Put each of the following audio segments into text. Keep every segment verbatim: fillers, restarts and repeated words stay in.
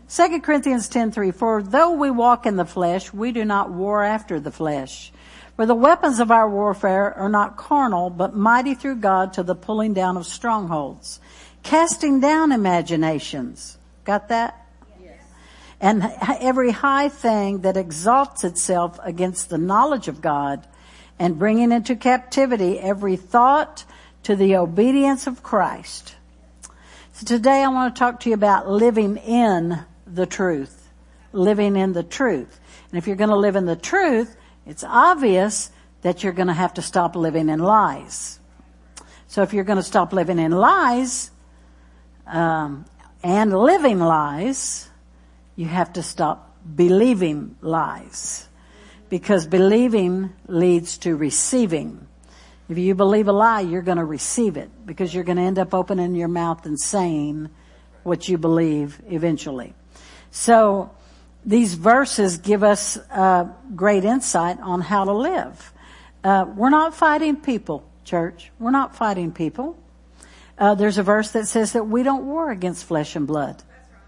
Second Corinthians ten three, for though we walk in the flesh, we do not war after the flesh. For the weapons of our warfare are not carnal, but mighty through God to the pulling down of strongholds, casting down imaginations. Got that? Yes. And every high thing that exalts itself against the knowledge of God, and bringing into captivity every thought to the obedience of Christ. So today I want to talk to you about living in the truth. Living in the truth. And if you're going to live in the truth, it's obvious that you're going to have to stop living in lies. So if you're going to stop living in lies, um, and living lies, you have to stop believing lies. Because believing leads to receiving. If you believe a lie, you're going to receive it, because you're going to end up opening your mouth and saying what you believe eventually. So these verses give us uh, great insight on how to live. Uh, we're not fighting people, church. We're not fighting people. Uh, there's a verse that says that we don't war against flesh and blood.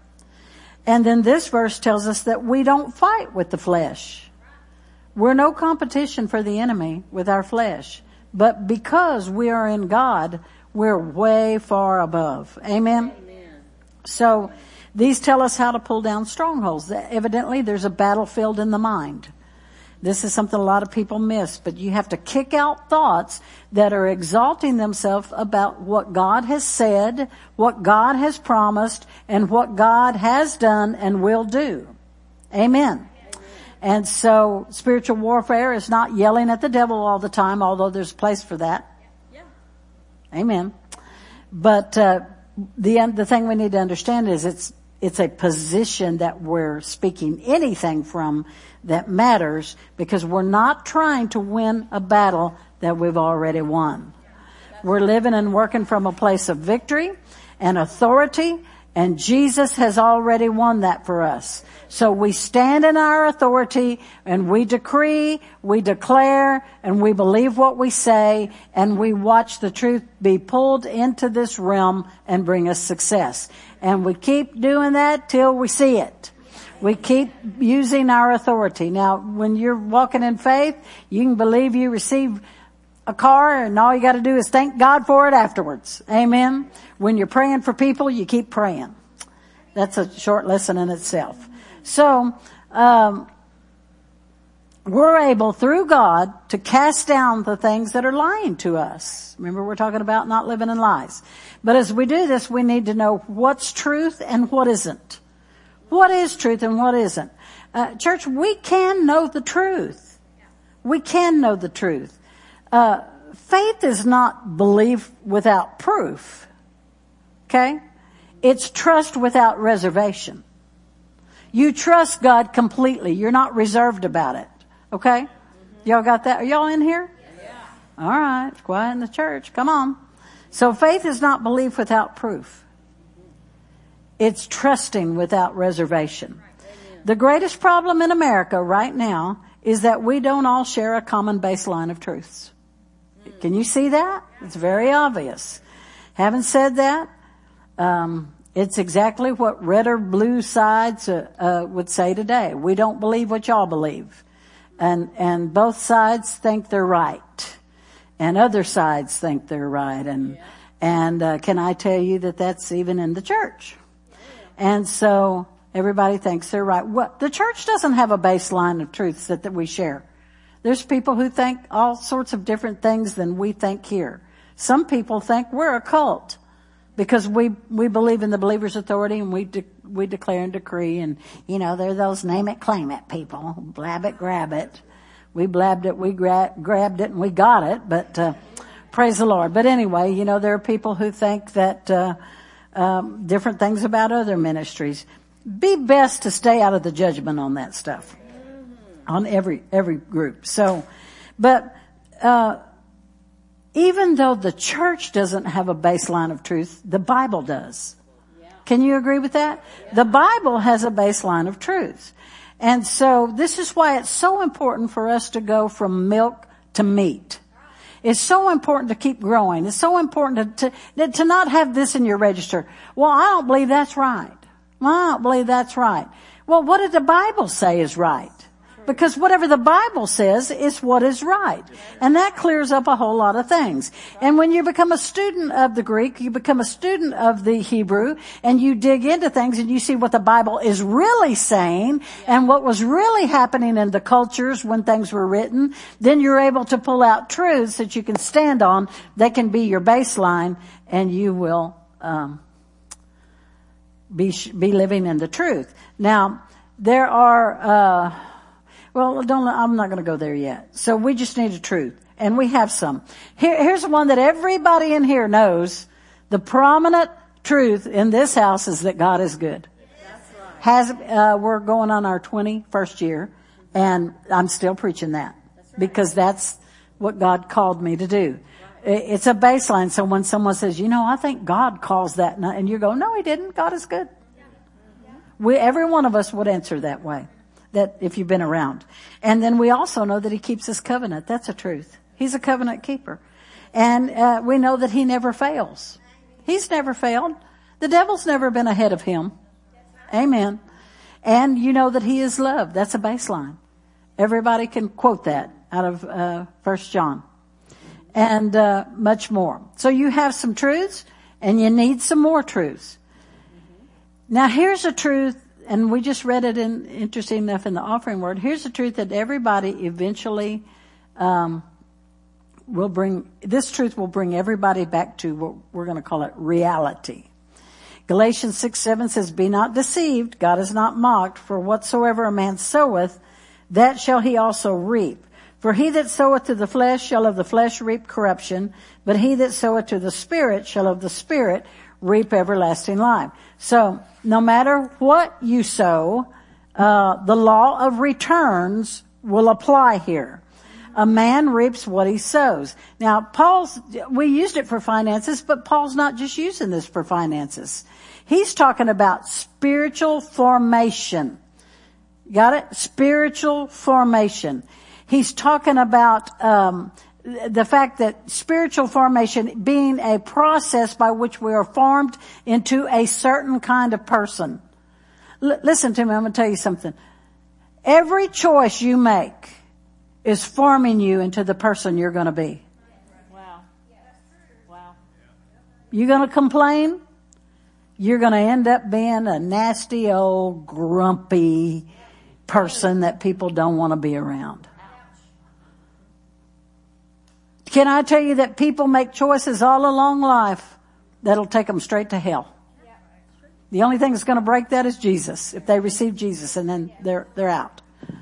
And then this verse tells us that we don't fight with the flesh. We're no competition for the enemy with our flesh. But because we are in God, we're way far above. Amen? Amen. So these tell us how to pull down strongholds. Evidently, there's a battlefield in the mind. This is something a lot of people miss, but you have to kick out thoughts that are exalting themselves about what God has said, what God has promised, and what God has done and will do. Amen. And so spiritual warfare is not yelling at the devil all the time, although there's a place for that. Yeah. Amen. But uh, the the thing we need to understand is it's it's a position that we're speaking anything from that matters, because we're not trying to win a battle that we've already won. We're living and working from a place of victory and authority, and Jesus has already won that for us. So we stand in our authority, and we decree, we declare, and we believe what we say, and we watch the truth be pulled into this realm and bring us success. And we keep doing that till we see it. We keep using our authority. Now, when you're walking in faith, you can believe you receive a car, and all you got to do is thank God for it afterwards. Amen. When you're praying for people, you keep praying. That's a short lesson in itself. So, um, we're able through God to cast down the things that are lying to us. Remember, we're talking about not living in lies. But as we do this, we need to know what's truth and what isn't. What is truth and what isn't? Uh, church, we can know the truth. We can know the truth. Uh, faith is not belief without proof. Okay? It's trust without reservation. You trust God completely. You're not reserved about it. Okay? Y'all got that? Are y'all in here? Yeah. All right. It's quiet in the church. Come on. So faith is not belief without proof. It's trusting without reservation. The greatest problem in America right now is that we don't all share a common baseline of truths. Can you see that? It's very obvious. Having said that, um, it's exactly what red or blue sides uh, uh, would say today. We don't believe what y'all believe. And, and both sides think they're right. And other sides think they're right. And, and uh, can I tell you that that's even in the church? And so everybody thinks they're right. What, the church doesn't have a baseline of truths that, that we share. There's people who think all sorts of different things than we think here. Some people think we're a cult because we, we believe in the believer's authority, and we de, we declare and decree, and, you know, they're those name it, claim it people. Blab it, grab it. We blabbed it, we gra- grabbed it, and we got it, but, uh, praise the Lord. But anyway, you know, there are people who think that, uh, um, different things about other ministries. Be best to stay out of the judgment on that stuff. On every, every group. So, but, uh, even though the church doesn't have a baseline of truth, the Bible does. Yeah. Can you agree with that? Yeah. The Bible has a baseline of truth. And so this is why it's so important for us to go from milk to meat. It's so important to keep growing. It's so important to, to, to not have this in your register. Well, I don't believe that's right. Well, I don't believe that's right. Well, what did the Bible say is right? Because whatever the Bible says is what is right. And that clears up a whole lot of things. And when you become a student of the Greek, you become a student of the Hebrew, and you dig into things and you see what the Bible is really saying and what was really happening in the cultures when things were written, then you're able to pull out truths that you can stand on. They can be your baseline, and you will um, be be living in the truth. Now, there are... Uh, Well, don't, I'm not going to go there yet. So we just need a truth. And we have some. Here, here's one that everybody in here knows. The prominent truth in this house is that God is good. That's right. Has, uh, we're going on our twenty-first year, and I'm still preaching that. That's right. Because that's what God called me to do. Right. It's a baseline. So when someone says, you know, I think God calls that, and you go, no, he didn't. God is good. Yeah. Yeah. We, every one of us would answer that way. That if you've been around. And then we also know that he keeps his covenant. That's a truth. He's a covenant keeper. And uh, we know that he never fails. He's never failed. The devil's never been ahead of him. Amen. And you know that he is loved. That's a baseline. Everybody can quote that out of uh, First John. And uh, much more. So you have some truths, and you need some more truths. Now here's a truth. And we just read it in, interesting enough, in the offering word. Here's the truth that everybody eventually um, will bring. This truth will bring everybody back to what we're going to call it reality. Galatians six seven says, "Be not deceived, God is not mocked, for whatsoever a man soweth, that shall he also reap. For he that soweth to the flesh shall of the flesh reap corruption, but he that soweth to the Spirit shall of the Spirit reap everlasting life." So, no matter what you sow, uh, the law of returns will apply here. A man reaps what he sows. Now, Paul's, we used it for finances, but Paul's not just using this for finances. He's talking about spiritual formation. Got it? Spiritual formation. He's talking about, um, the fact that spiritual formation being a process by which we are formed into a certain kind of person. L- listen to me, I'm going to tell you something. Every choice you make is forming you into the person you're going to be. Wow. Wow. You're going to complain, you're going to end up being a nasty old grumpy person that people don't want to be around. Can I tell you that people make choices all along life that'll take them straight to hell? The only thing that's going to break that is Jesus. If they receive Jesus, and then they're they're out.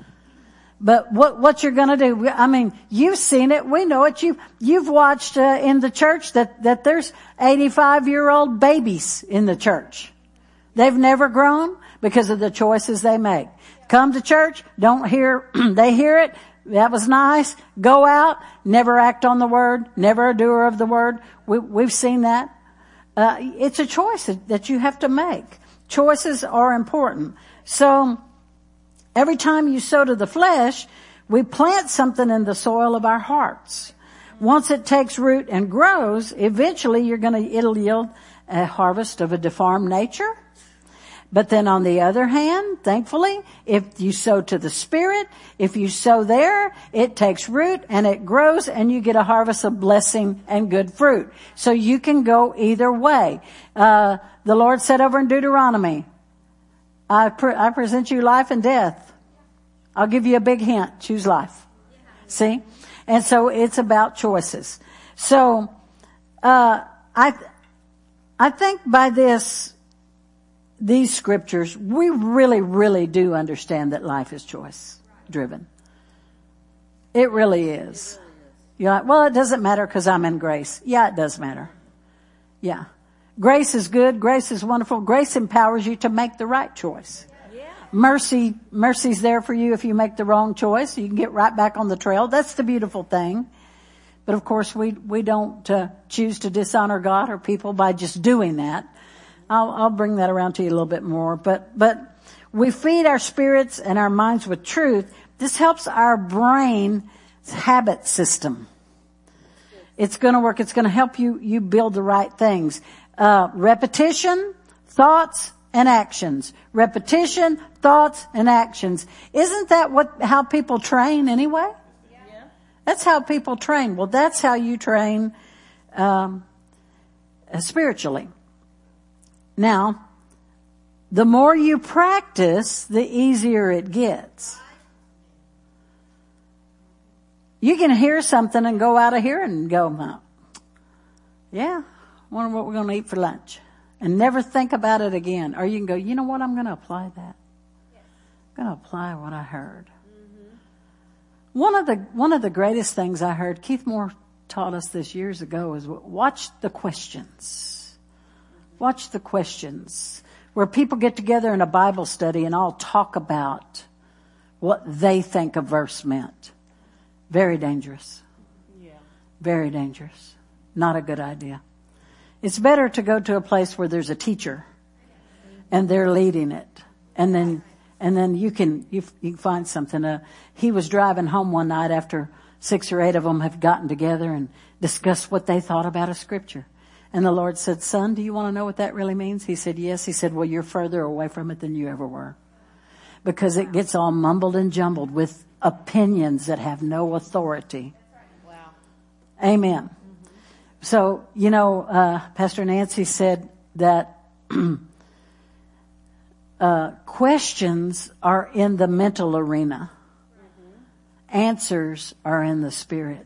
But what what you're going to do? I mean, you've seen it. We know it. You you've watched uh, in the church that that there's eighty-five year old babies in the church. They've never grown because of the choices they make. Come to church, don't hear. They hear it. That was nice. Go out, never act on the word, never a doer of the word. We, we've seen that. Uh, it's a choice that you have to make. Choices are important. So every time you sow to the flesh, we plant something in the soil of our hearts. Once it takes root and grows, eventually you're going to, it'll yield a harvest of a deformed nature. But then on the other hand, thankfully, if you sow to the Spirit, if you sow there, it takes root and it grows and you get a harvest of blessing and good fruit. So you can go either way. Uh, the Lord said over in Deuteronomy, I, pre- I present you life and death. I'll give you a big hint. Choose life. See? And so it's about choices. So, uh, I, I think by this, these scriptures, we really, really do understand that life is choice driven. It really is. You're like, well, it doesn't matter because I'm in grace. Yeah, it does matter. Yeah. Grace is good. Grace is wonderful. Grace empowers you to make the right choice. Mercy, mercy's there for you if you make the wrong choice. You can get right back on the trail. That's the beautiful thing. But of course, we, we don't uh, choose to dishonor God or people by just doing that. I'll, I'll bring that around to you a little bit more. But, but we feed our spirits and our minds with truth. This helps our brain's habit system. It's going to work. It's going to help you, you build the right things. Uh, repetition, thoughts, and actions. Repetition, thoughts, and actions. Isn't that what, how people train anyway? Yeah. That's how people train. Well, that's how you train, um, spiritually. Now, the more you practice, the easier it gets. You can hear something and go out of here and go, yeah, wonder what we're going to eat for lunch. And never think about it again. Or you can go, you know what, I'm going to apply that. I'm going to apply what I heard. Mm-hmm. One of the, one of the greatest things I heard, Keith Moore taught us this years ago, is watch the questions. Mm-hmm. Watch the questions. Where people get together in a Bible study and all talk about what they think a verse meant. Very dangerous. Yeah. Very dangerous. Not a good idea. It's better to go to a place where there's a teacher and they're leading it. And then, and then you can, you, you can find something. Uh, he was driving home one night after six or eight of them have gotten together and discussed what they thought about a scripture. And the Lord said, son, do you want to know what that really means? He said, yes. He said, well, you're further away from it than you ever were. Because it gets all mumbled and jumbled with opinions that have no authority. Wow. Amen. Mm-hmm. So, you know, uh, Pastor Nancy said that uh, questions are in the mental arena. Mm-hmm. Answers are in the spirit.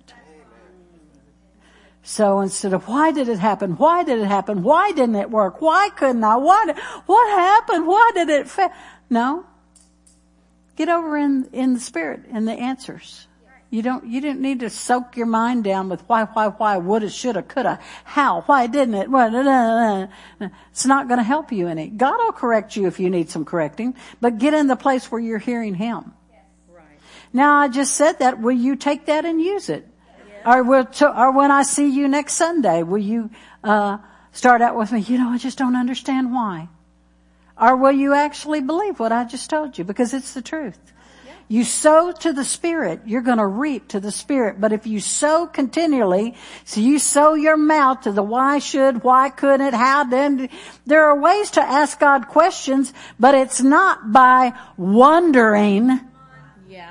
So instead of why did it happen? Why did it happen? Why didn't it work? Why couldn't I? Why did, what happened? Why did it fail? No. Get over in, in the spirit, in the answers. You don't, you didn't need to soak your mind down with why, why, why, woulda, shoulda, coulda, how, why didn't it? Well, it's not going to help you any. God will correct you if you need some correcting, but get in the place where you're hearing Him. Right. Now I just said that. Will you take that and use it? Or, will to, or when I see you next Sunday, will you uh start out with me, you know, I just don't understand why. Or will you actually believe what I just told you? Because it's the truth. Yeah. You sow to the Spirit, you're going to reap to the Spirit. But if you sow continually, so you sow your mouth to the why should, why couldn't it, how then, there are ways to ask God questions, but it's not by wondering. Yeah.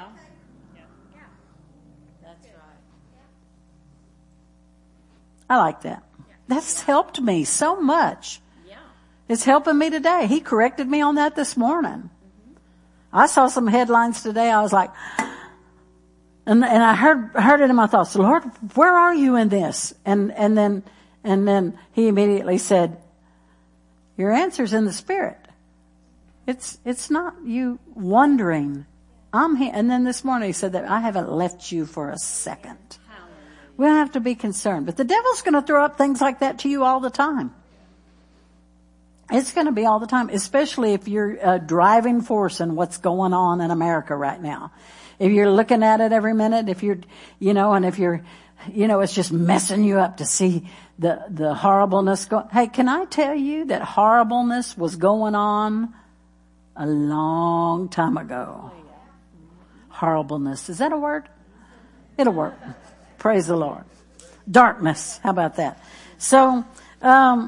I like that. That's helped me so much. Yeah. It's helping me today. He corrected me on that this morning. Mm-hmm. I saw some headlines today. I was like, and, and I heard, heard it in my thoughts. Lord, where are you in this? And, and then, and then he immediately said, your answer's in the Spirit. It's, it's not you wondering. I'm here. And then this morning he said that I haven't left you for a second. We don't have to be concerned. But the devil's going to throw up things like that to you all the time. It's going to be all the time, especially if you're a driving force in what's going on in America right now. If you're looking at it every minute, if you're, you know, and if you're, you know, it's just messing you up to see the, the horribleness go. Hey, can I tell you that horribleness was going on a long time ago? Horribleness. Is that a word? It'll work. Praise the Lord. Darkness. How about that? So, um,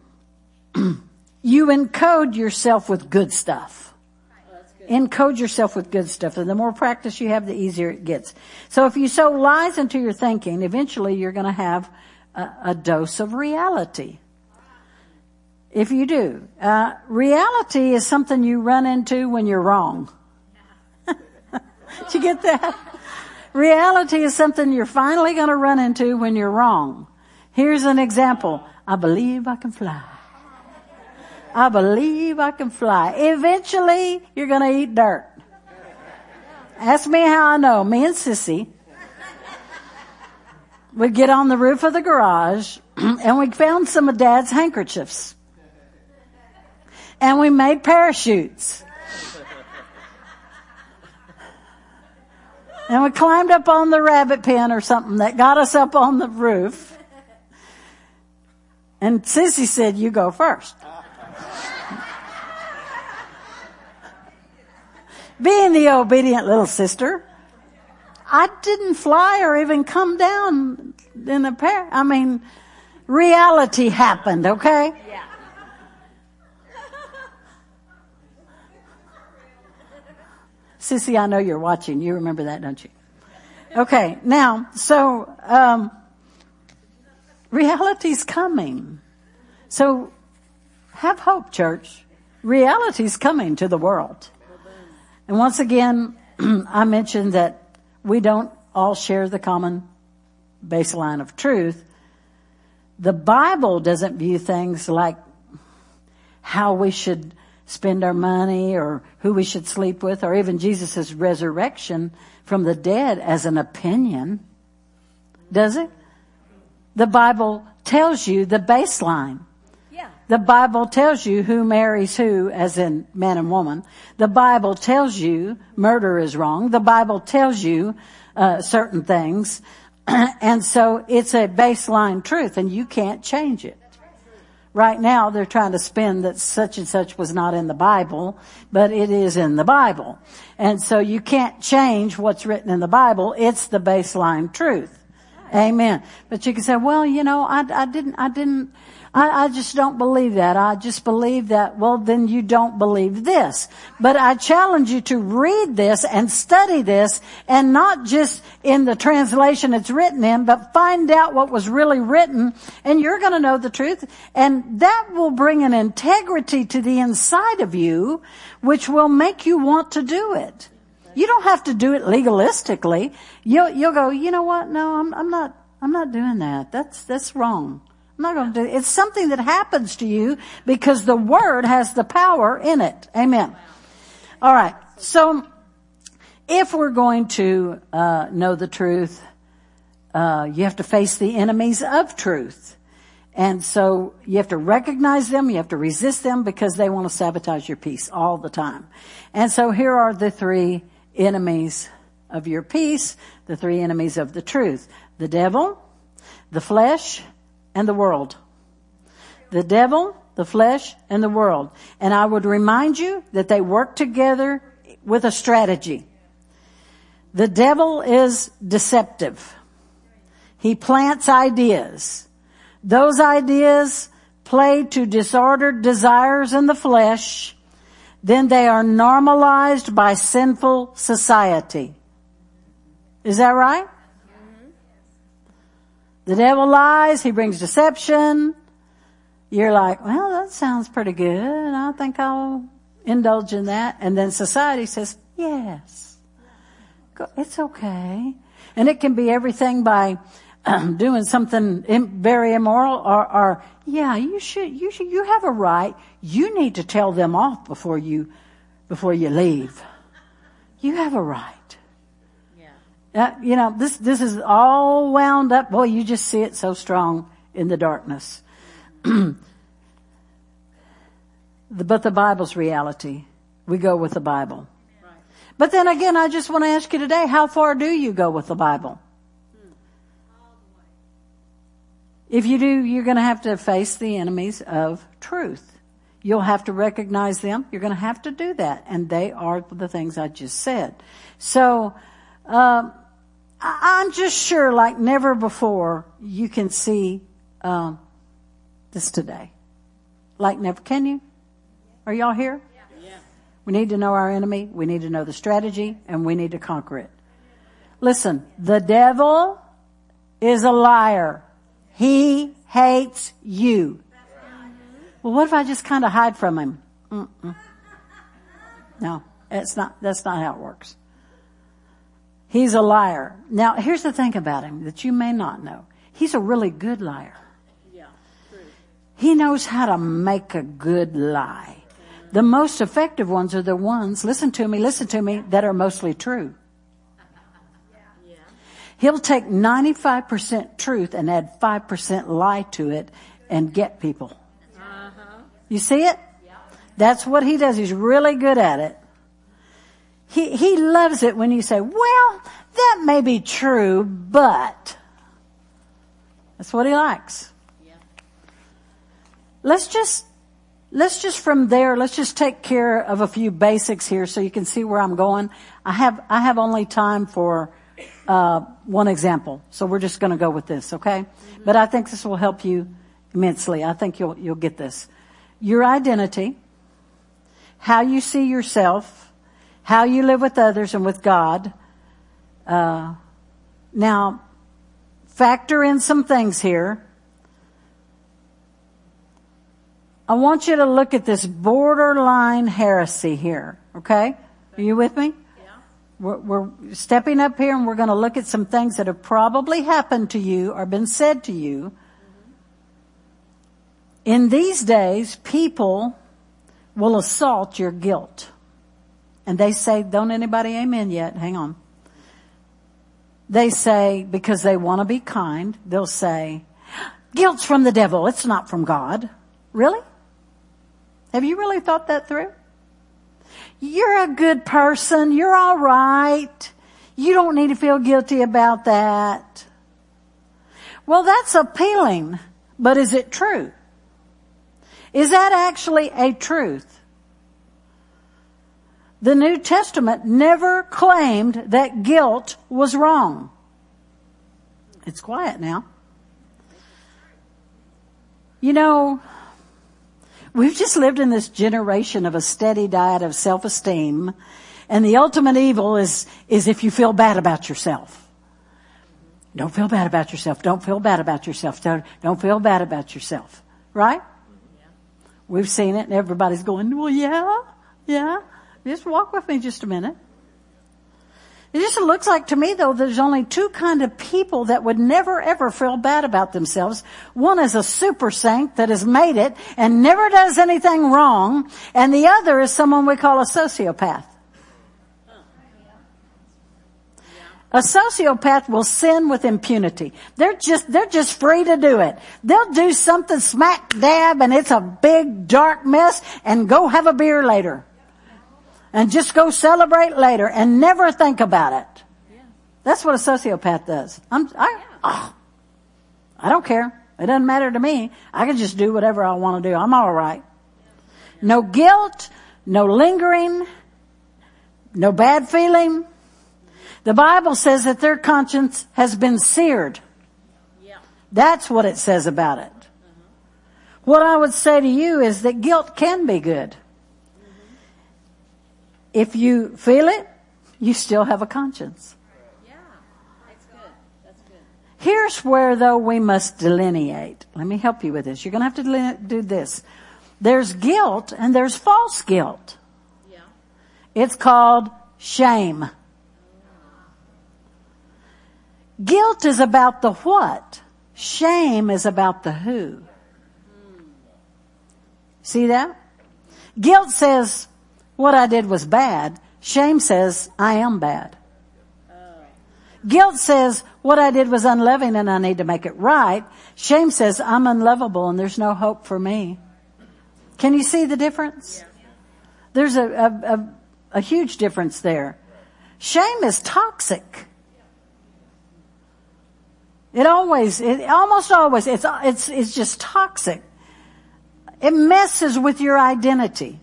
you encode yourself with good stuff. Encode yourself with good stuff. And the more practice you have, the easier it gets. So if you sow lies into your thinking, eventually you're going to have a, a dose of reality. If you do. Uh, reality is something you run into when you're wrong. Did you get that? Reality is something you're finally going to run into when you're wrong. Here's an example. I believe I can fly. I believe I can fly. Eventually, you're going to eat dirt. Ask me how I know. Me and Sissy would get on the roof of the garage and we found some of Dad's handkerchiefs. And we made parachutes. And we climbed up on the rabbit pen or something that got us up on the roof. And Sissy said, you go first. Being the obedient little sister, I didn't fly or even come down in a pair. I mean, reality happened, okay? Yeah. Sissy, I know you're watching. You remember that, don't you? Okay, now, so, um, reality's coming. So, have hope, church. Reality's coming to the world. And once again, I mentioned that we don't all share the common baseline of truth. The Bible doesn't view things like how we should spend our money or who we should sleep with or even Jesus' resurrection from the dead as an opinion. Does it? The Bible tells you the baseline. Yeah. The Bible tells you who marries who, as in man and woman. The Bible tells you murder is wrong. The Bible tells you uh, certain things. And so it's a baseline truth and you can't change it. Right now they're trying to spin that such and such was not in the Bible, but it is in the Bible. And so you can't change what's written in the Bible. It's the baseline truth. Amen. But you can say, well, you know, I, I didn't, I didn't, I, I just don't believe that. I just believe that. Well, then you don't believe this. But I challenge you to read this and study this and not just in the translation it's written in, but find out what was really written and you're going to know the truth. And that will bring an integrity to the inside of you, which will make you want to do it. You don't have to do it legalistically. You'll, you'll go, you know what? No, I'm, I'm not, I'm not doing that. That's, that's wrong. I'm not going to do it. It's something that happens to you because the word has the power in it. Amen. All right. So if we're going to, uh, know the truth, uh, you have to face the enemies of truth. And so you have to recognize them. You have to resist them because they want to sabotage your peace all the time. And so here are the three enemies of your peace, the three enemies of the truth. The devil, the flesh, and the world. The devil, the flesh, and the world. And I would remind you that they work together with a strategy. The devil is deceptive. He plants ideas. Those ideas play to disordered desires in the flesh. Then they are normalized by sinful society. Is that right? Mm-hmm. The devil lies. He brings deception. You're like, well, that sounds pretty good. I think I'll indulge in that. And then society says, yes, it's okay. And it can be everything by um, doing something im- very immoral or, or, yeah, you should, you should, you have a right. You need to tell them off before you, before you leave. You have a right. Yeah. Uh, you know, this, this is all wound up. Boy, you just see it so strong in the darkness. the, but the Bible's reality. We go with the Bible. Right. But then again, I just want to ask you today, how far do you go with the Bible? If you do, you're going to have to face the enemies of truth. You'll have to recognize them. You're going to have to do that. And they are the things I just said. So, um, I'm just sure like never before you can see, um, this today. Like never. Can you? Are y'all here? Yeah. We need to know our enemy. We need to know the strategy and we need to conquer it. Listen, the devil is a liar. He hates you. Well, what if I just kind of hide from him? Mm-mm. No, that's not, that's not how it works. He's a liar. Now, here's the thing about him that you may not know. He's a really good liar. Yeah, true. He knows how to make a good lie. The most effective ones are the ones, listen to me, listen to me, that are mostly true. He'll take ninety-five percent truth and add five percent lie to it and get people. Uh-huh. You see it? Yeah. That's what he does. He's really good at it. He, he loves it when you say, well, that may be true, but that's what he likes. Yeah. Let's just, let's just from there, let's just take care of a few basics here so you can see where I'm going. I have, I have only time for Uh, one example. So we're just going to go with this, okay? Mm-hmm. But I think this will help you immensely. I think you'll, you'll get this. Your identity, how you see yourself, how you live with others and with God. Uh, now, factor in some things here. I want you to look at this borderline heresy here, okay? Are you with me? Yeah. We're, we're stepping up here and we're going to look at some things that have probably happened to you or been said to you. Mm-hmm. In these days, people will assault your guilt. And they say, don't anybody amen yet, hang on. They say, because they want to be kind, they'll say, guilt's from the devil, it's not from God. Really? Have you really thought that through? You're a good person. You're all right. You don't need to feel guilty about that. Well, that's appealing, but is it true? Is that actually a truth? The New Testament never claimed that guilt was wrong. It's quiet now. You know, we've just lived in this generation of a steady diet of self-esteem, and the ultimate evil is, is if you feel bad about yourself. Don't feel bad about yourself. Don't feel bad about yourself. Don't, don't feel bad about yourself. Right? Yeah. We've seen it, and everybody's going, well, yeah, yeah. Just walk with me just a minute. It just looks like to me, though, there's only two kind of people that would never, ever feel bad about themselves. One is a super saint that has made it and never does anything wrong. And the other is someone we call a sociopath. A sociopath will sin with impunity. They're just, they're just free to do it. They'll do something smack dab and it's a big dark mess and go have a beer later. And just go celebrate later and never think about it. Yeah. That's what a sociopath does. I'm, I, oh, I don't care. It doesn't matter to me. I can just do whatever I want to do. I'm all right. No guilt, no lingering, no bad feeling. The Bible says that their conscience has been seared. Yeah. That's what it says about it. Uh-huh. What I would say to you is that guilt can be good. If you feel it, you still have a conscience. Yeah, that's good. That's good. Here's where, though, we must delineate. Let me help you with this. You're going to have to deline- do this. There's guilt and there's false guilt. Yeah. It's called shame. Guilt is about the what. Shame is about the who. See that? Guilt says, what I did was bad. Shame says, I am bad. Oh. Guilt says, what I did was unloving and I need to make it right. Shame says, I'm unlovable and there's no hope for me. Can you see the difference? Yeah. There's a, a, a, a huge difference there. Shame is toxic. It always, it almost always, it's, it's, it's just toxic. It messes with your identity.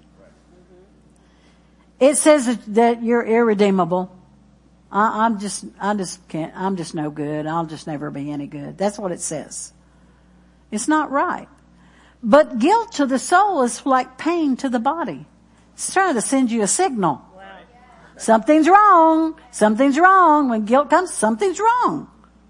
It says that you're irredeemable. I, I'm just, I just can't, I'm just no good. I'll just never be any good. That's what it says. It's not right. But guilt to the soul is like pain to the body. It's trying to send you a signal. Wow. Something's wrong. Something's wrong. When guilt comes, something's wrong.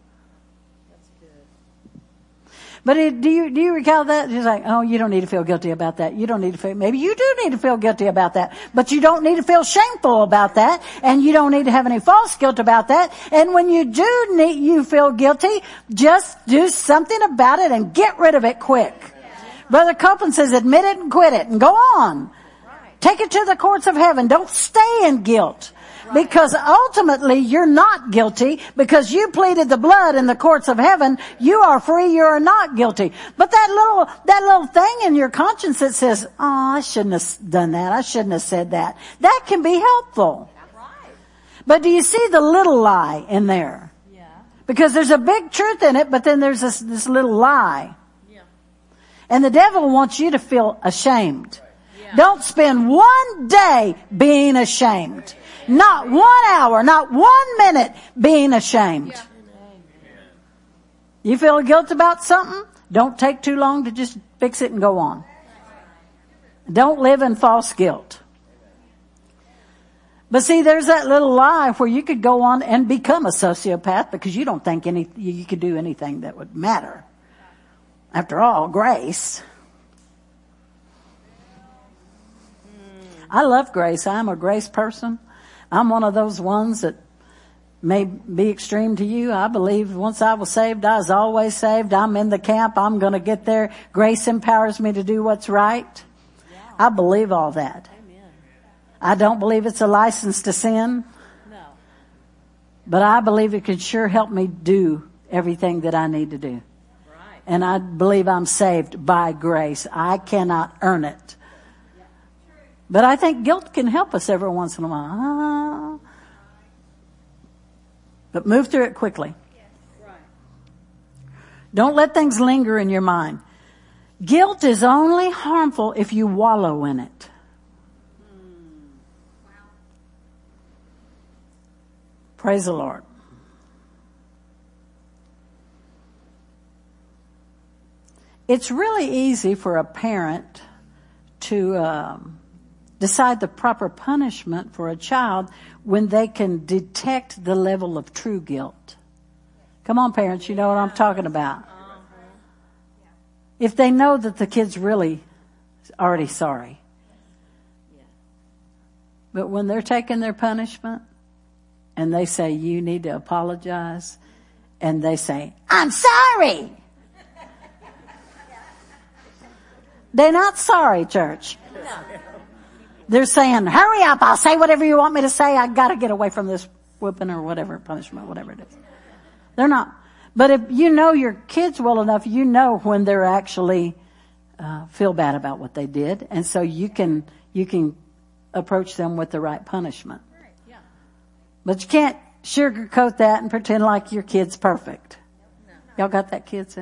But it, do you, do you recall that? It's like, oh, you don't need to feel guilty about that. You don't need to feel, maybe you do need to feel guilty about that, but you don't need to feel shameful about that, and you don't need to have any false guilt about that. And when you do need, you feel guilty, just do something about it and get rid of it quick. Brother Copeland says, admit it and quit it and go on. Take it to the courts of heaven. Don't stay in guilt. Because ultimately you're not guilty because you pleaded the blood in the courts of heaven. You are free. You are not guilty. But that little, that little thing in your conscience that says, oh, I shouldn't have done that. I shouldn't have said that. That can be helpful. But do you see the little lie in there? Yeah. Because there's a big truth in it, but then there's this, this little lie. Yeah. And the devil wants you to feel ashamed. Yeah. Don't spend one day being ashamed. Not one hour, not one minute being ashamed. Yeah. You feel guilt about something? Don't take too long to just fix it and go on. Don't live in false guilt. But see, there's that little lie where you could go on and become a sociopath because you don't think any, you could do anything that would matter. After all, grace. I love grace. I'm a grace person. I'm one of those ones that may be extreme to you. I believe once I was saved, I was always saved. I'm in the camp. I'm going to get there. Grace empowers me to do what's right. I believe all that. I don't believe it's a license to sin. No. But I believe it could sure help me do everything that I need to do. Right. And I believe I'm saved by grace. I cannot earn it. But I think guilt can help us every once in a while. Ah. But move through it quickly. Right. Don't let things linger in your mind. Guilt is only harmful if you wallow in it. Praise the Lord. It's really easy for a parent to um, decide the proper punishment for a child when they can detect the level of true guilt. Come on, parents, you know what I'm talking about. If they know that the kid's really already sorry. But when they're taking their punishment, and they say, you need to apologize. And they say, I'm sorry. They're not sorry, church. No. They're saying, hurry up. I'll say whatever you want me to say. I got to get away from this whipping or whatever, punishment, whatever it is. They're not. But if you know your kids well enough, you know when they're actually uh, feel bad about what they did. And so you can, you can approach them with the right punishment. But you can't sugarcoat that and pretend like your kid's perfect. No. Y'all got that, kids?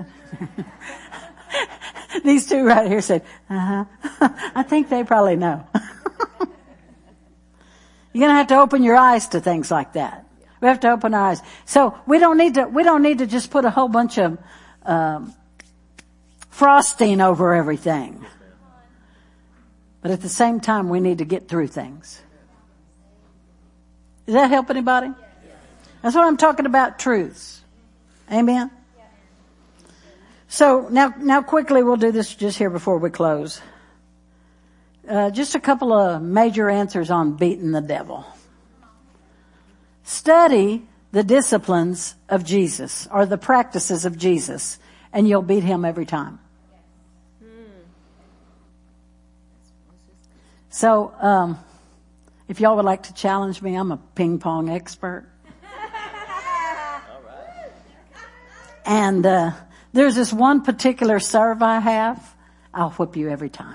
These two right here said, uh-huh. I think they probably know. You're going to have to open your eyes to things like that. We have to open our eyes. So we don't need to, we don't need to just put a whole bunch of, um, frosting over everything. But at the same time, we need to get through things. Does that help anybody? That's what I'm talking about, truths. Amen? So now, now quickly we'll do this just here before we close. Uh, just a couple of major answers on beating the devil. Study the disciplines of Jesus or the practices of Jesus and you'll beat him every time. So, um, if y'all would like to challenge me, I'm a ping pong expert. And uh, there's this one particular serve I have. I'll whip you every time.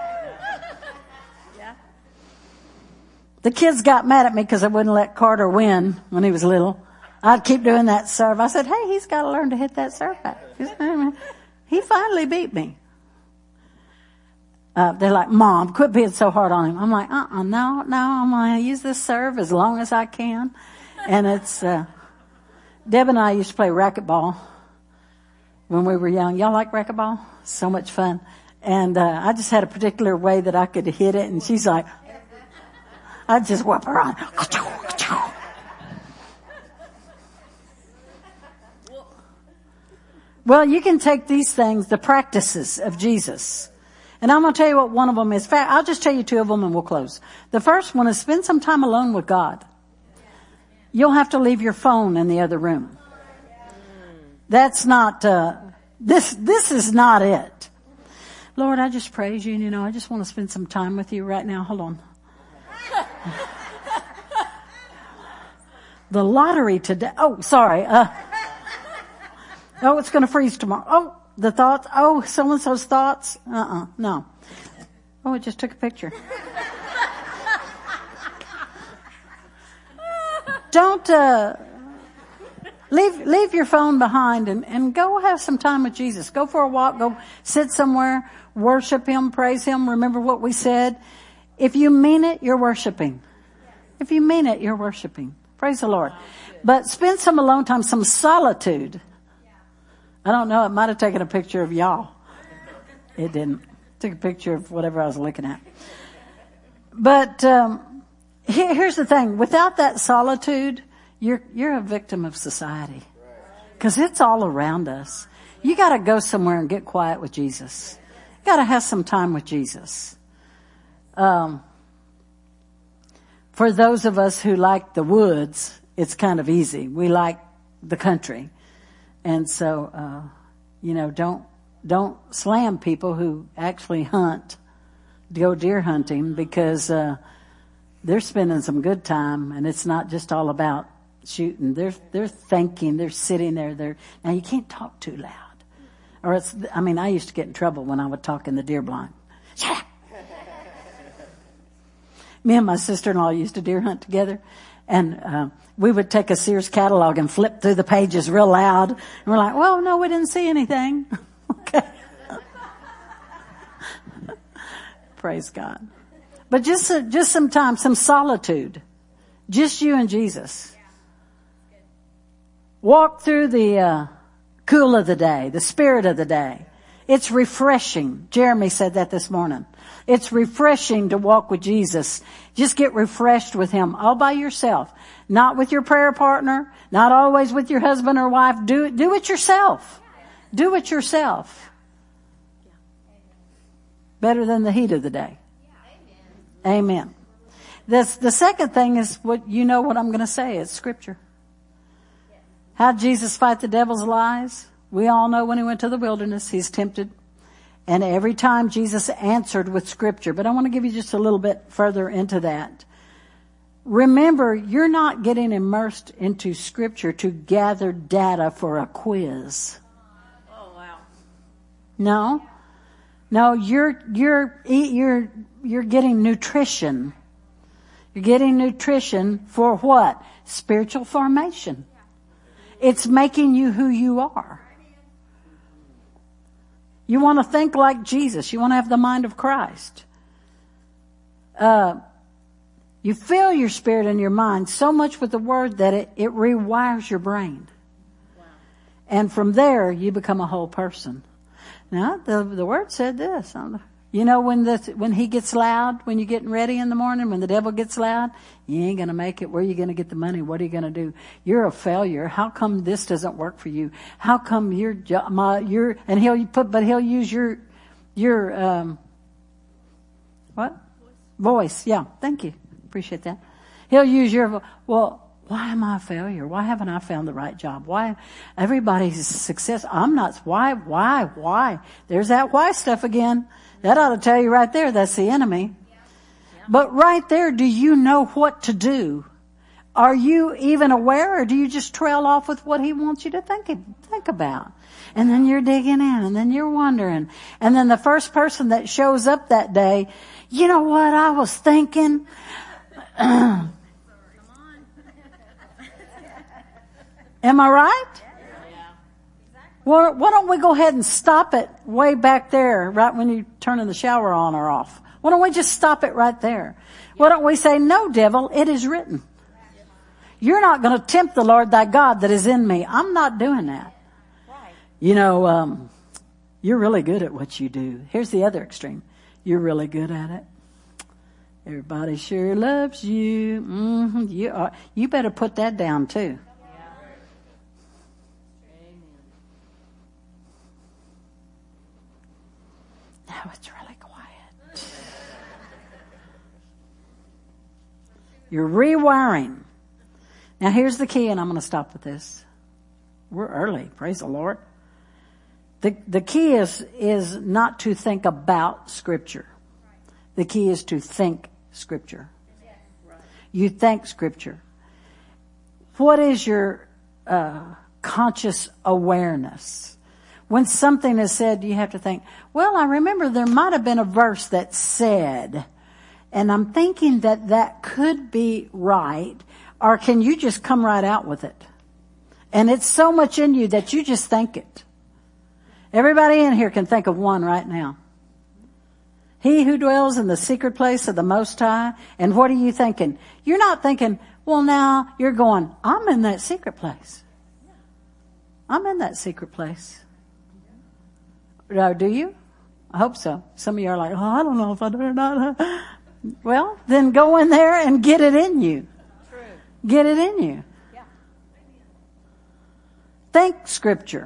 Yeah. The kids got mad at me because I wouldn't let Carter win when he was little. I'd keep doing that serve. I said, hey, he's got to learn to hit that serve back. He finally beat me. Uh, they're like, Mom, quit being so hard on him. I'm like, uh-uh, no, no, I'm going to use this serve as long as I can. And it's, uh, Deb and I used to play racquetball when we were young. Y'all like racquetball? So much fun. And, uh, I just had a particular way that I could hit it. And she's like, I'd just whoop her on. Well, you can take these things, the practices of Jesus. And I'm going to tell you what one of them is. I'll just tell you two of them and we'll close. The first one is spend some time alone with God. You'll have to leave your phone in the other room. That's not, uh, this, this is not it. Lord, I just praise you. And, you know, I just want to spend some time with you right now. Hold on. The lottery today. Oh, sorry. Uh, oh, it's going to freeze tomorrow. Oh. The thoughts, oh, so-and-so's thoughts. Uh-uh, no. Oh, it just took a picture. Don't, uh, leave, leave your phone behind and, and go have some time with Jesus. Go for a walk, go sit somewhere, worship him, praise him. Remember what we said. If you mean it, you're worshiping. If you mean it, you're worshiping. Praise the Lord. But spend some alone time, some solitude. I don't know. It might have taken a picture of y'all. It didn't. It took a picture of whatever I was looking at. But um, here's the thing. Without that solitude, you're, you're a victim of society. Cause it's all around us. You gotta go somewhere and get quiet with Jesus. You gotta have some time with Jesus. Um, for those of us who like the woods, it's kind of easy. We like the country. And so, uh, you know, don't, don't slam people who actually hunt, go deer hunting, because, uh, they're spending some good time, and it's not just all about shooting. They're, they're thinking, they're sitting there, they're, now you can't talk too loud. Or it's, I mean, I used to get in trouble when I would talk in the deer blind. Shut up! Me and my sister-in-law used to deer hunt together, and, uh, we would take a Sears catalog and flip through the pages real loud. And we're like, well, no, we didn't see anything. Okay. Praise God. But just, uh, just some time, some solitude. Just you and Jesus. Walk through the, uh, cool of the day, the spirit of the day. It's refreshing. Jeremy said that this morning. It's refreshing to walk with Jesus. Just get refreshed with Him all by yourself. Not with your prayer partner. Not always with your husband or wife. Do it, do it yourself. Do it yourself. Better than the heat of the day. Amen. This, the second thing is what, you know what I'm going to say. It's scripture. How'd Jesus fight the devil's lies? We all know when He went to the wilderness, He's tempted. And every time Jesus answered with scripture. But I want to give you just a little bit further into that. Remember, you're not getting immersed into scripture to gather data for a quiz. Oh, wow. No. No, you're, you're, you're, you're getting nutrition. You're getting nutrition for what? Spiritual formation. It's making you who you are. You want to think like Jesus. You want to have the mind of Christ. Uh, you fill your spirit and your mind so much with the Word that it, it rewires your brain. Wow. And from there, you become a whole person. Now, the, the Word said this. You know, when the, when he gets loud, when you're getting ready in the morning, when the devil gets loud, you ain't going to make it. Where are you going to get the money? What are you going to do? You're a failure. How come this doesn't work for you? How come your, my, your, and he'll put, but he'll use your, your, um, what? Voice. Voice. Yeah. Thank you. Appreciate that. He'll use your, well, why am I a failure? Why haven't I found the right job? Why everybody's a success? I'm not. Why, why, why? There's that why stuff again. That ought to tell you right there, that's the enemy. Yeah. Yeah. But right there, do you know what to do? Are you even aware, or do you just trail off with what he wants you to think, think about? And then you're digging in, and then you're wondering. And then the first person that shows up that day, you know what I was thinking? Am I right? Well, why don't we go ahead and stop it way back there, right when you're turning the shower on or off? Why don't we just stop it right there? Why don't we say, no, devil, it is written. You're not going to tempt the Lord thy God that is in me. I'm not doing that. You know, um, you're really good at what you do. Here's the other extreme. You're really good at it. Everybody sure loves you. Mm-hmm. You are, you better put that down too. Now it's really quiet. You're rewiring. Now here's the key, and I'm going to stop with this. We're early. Praise the Lord. The, the key is, is not to think about Scripture. The key is to think Scripture. You think Scripture. What is your uh, conscious awareness? When something is said, you have to think, well, I remember there might have been a verse that said, and I'm thinking that that could be right, or can you just come right out with it? And it's so much in you that you just think it. Everybody in here can think of one right now. He who dwells in the secret place of the Most High. And what are you thinking? You're not thinking, well, now you're going, I'm in that secret place. I'm in that secret place. Do you? I hope so. Some of you are like, oh, I don't know if I do or not. Well, then go in there and get it in you. True. Get it in you. Yeah. Think Scripture.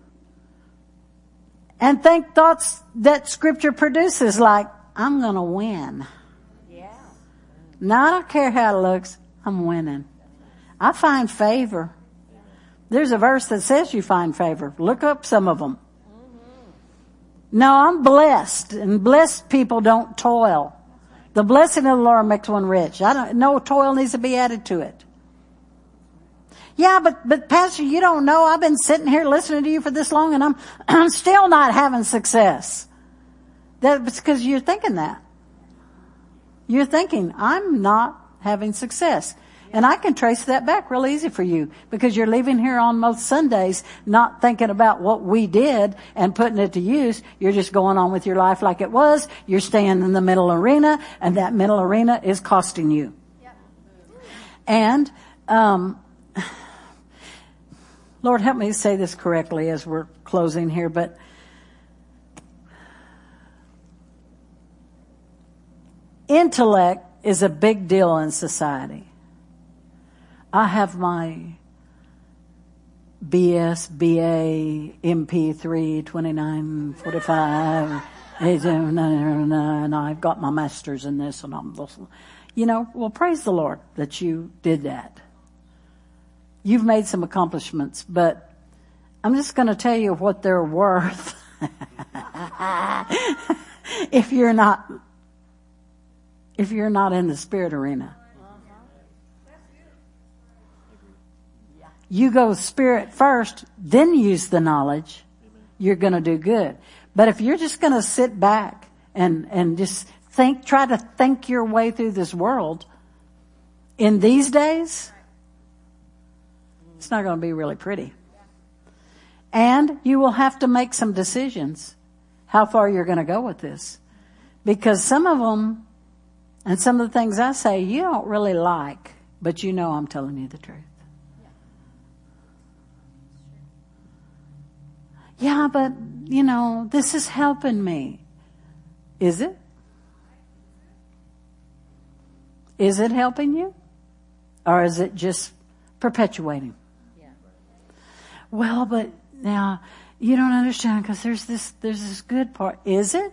And think thoughts that Scripture produces, like, I'm going to win. Yeah. Now, I don't care how it looks. I'm winning. I find favor. There's a verse that says you find favor. Look up some of them. Mm-hmm. No, I'm blessed, and blessed people don't toil. The blessing of the Lord makes one rich. I don't, no toil needs to be added to it. Yeah, but, but Pastor, you don't know. I've been sitting here listening to you for this long and I'm, I'm still not having success. That's because you're thinking that. You're thinking, I'm not having success. And I can trace that back real easy for you because you're leaving here on most Sundays not thinking about what we did and putting it to use. You're just going on with your life like it was. You're staying in the middle arena, and that middle arena is costing you. Yep. And, um, Lord, help me say this correctly as we're closing here, but intellect is a big deal in society. I have my B S, B A, M P three, twenty-nine forty-five, and I've got my master's in this, and I'm this. You know, well, praise the Lord that you did that. You've made some accomplishments, but I'm just going to tell you what they're worth if you're not, if you're not in the spirit arena. You go spirit first, then use the knowledge, you're going to do good. But if you're just going to sit back and, and just think, try to think your way through this world, in these days, it's not going to be really pretty. And you will have to make some decisions how far you're going to go with this. Because some of them, and some of the things I say, you don't really like, but you know I'm telling you the truth. Yeah, but, you know, this is helping me. Is it? Is it helping you? Or is it just perpetuating? Yeah. Well, but now, you don't understand because there's this, there's this good part. Is it?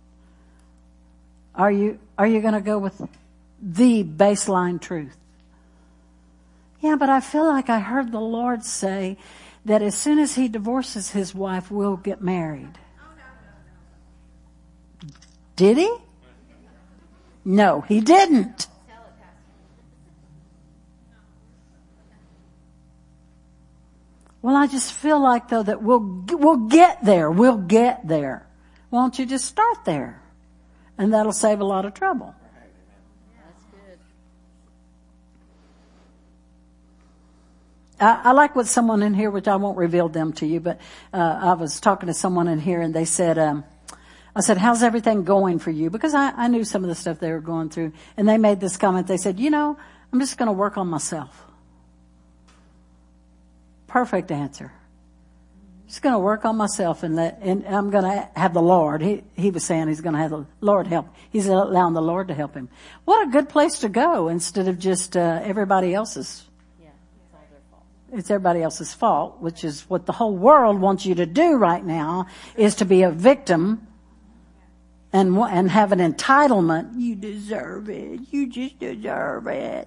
Are you, are you going to go with the baseline truth? Yeah, but I feel like I heard the Lord say that as soon as he divorces his wife, we'll get married. Did he? No, he didn't. Well, I just feel like though that we'll we'll get there. We'll get there. Why don't you just start there? And that'll save a lot of trouble. I, I like what someone in here, which I won't reveal them to you, but uh, I was talking to someone in here and they said, um, I said, how's everything going for you? Because I, I knew some of the stuff they were going through. And they made this comment. They said, you know, I'm just going to work on myself. Perfect answer. Just going to work on myself and let, and I'm going to have the Lord. He, he was saying he's going to have the Lord help. He's allowing the Lord to help him. What a good place to go instead of just uh, everybody else's. It's everybody else's fault, which is what the whole world wants you to do right now, is to be a victim and and have an entitlement. You deserve it. You just deserve it.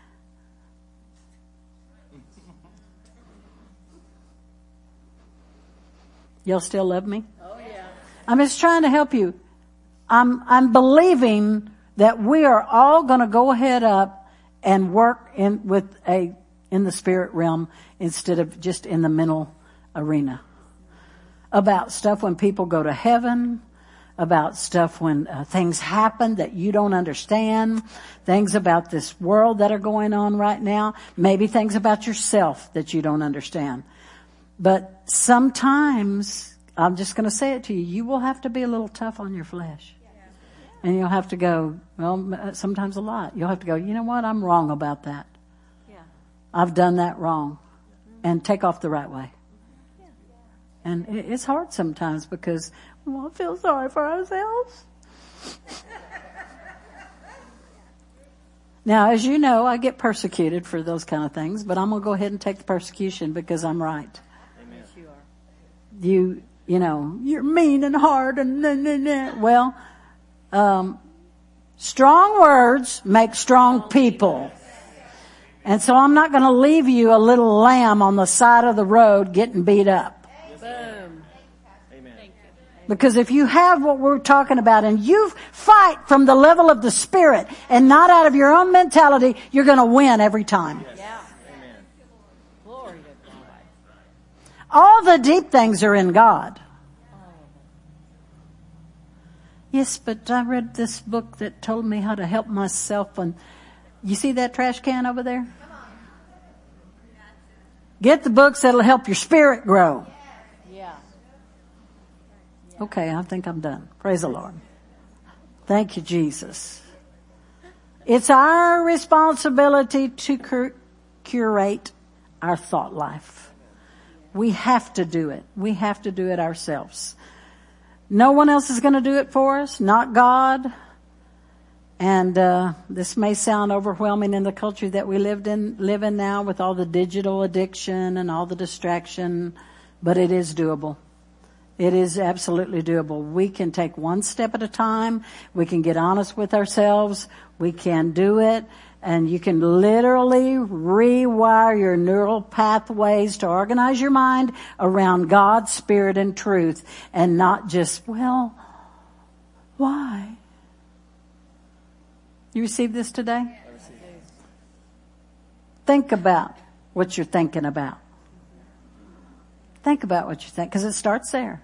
Y'all still love me? Oh yeah. I'm just trying to help you. I'm I'm believing that we are all going to go ahead up and work in with a in the spirit realm instead of just in the mental arena. About stuff when people go to heaven, about stuff when uh, things happen that you don't understand, things about this world that are going on right now, maybe things about yourself that you don't understand. But sometimes, I'm just going to say it to you, you will have to be a little tough on your flesh. And you'll have to go, well, sometimes a lot. You'll have to go, you know what, I'm wrong about that. I've done that wrong, and take off the right way. And it's hard sometimes because we want to feel sorry for ourselves. Now, as you know, I get persecuted for those kind of things, but I'm going to go ahead and take the persecution because I'm right. Amen. Yes, you are. You, you know, you're mean and hard and nah, nah, nah. Well, um, strong words make strong people. And so I'm not going to leave you a little lamb on the side of the road getting beat up. Boom. Amen. Because if you have what we're talking about and you fight from the level of the Spirit and not out of your own mentality, you're going to win every time. Yes. Yeah. Amen. Glory to God. All the deep things are in God. Yes, but I read this book that told me how to help myself. And you see that trash can over there? Get the books that'll help your spirit grow. Yeah. Okay, I think I'm done. Praise the Lord. Thank you, Jesus. It's our responsibility to cur- curate our thought life. We have to do it. We have to do it ourselves. No one else is going to do it for us, not God. And uh this may sound overwhelming in the culture that we lived in, live in now with all the digital addiction and all the distraction, but it is doable. It is absolutely doable. We can take one step at a time. We can get honest with ourselves. We can do it. And you can literally rewire your neural pathways to organize your mind around God, Spirit, and truth, and not just, well, why? You received this today? I received it. Think about what you're thinking about. Think about what you think, because it starts there.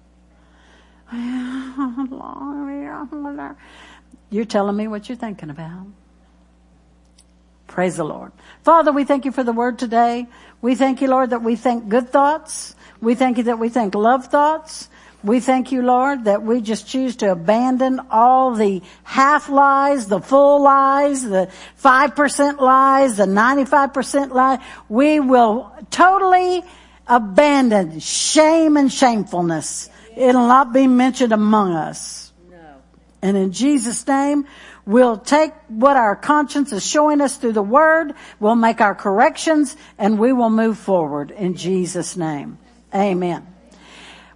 You're telling me what you're thinking about. Praise the Lord. Father, we thank you for the word today. We thank you, Lord, that we think good thoughts. We thank you that we think love thoughts. We thank you, Lord, that we just choose to abandon all the half lies, the full lies, the five percent lies, the ninety-five percent lies. We will totally abandon shame and shamefulness. It'll not be mentioned among us. No. And in Jesus' name, we'll take what our conscience is showing us through the word. We'll make our corrections and we will move forward in Jesus' name. Amen.